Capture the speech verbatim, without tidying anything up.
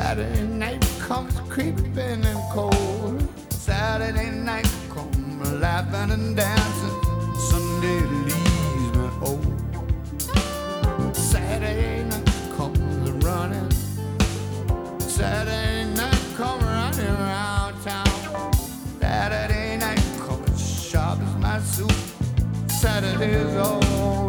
Saturday night comes creeping and cold. Saturday night comes laughing and dancing. Sunday leaves me old. Saturday night comes running. Saturday night comes running around town. Saturday night comes sharp as my suit. Saturday's all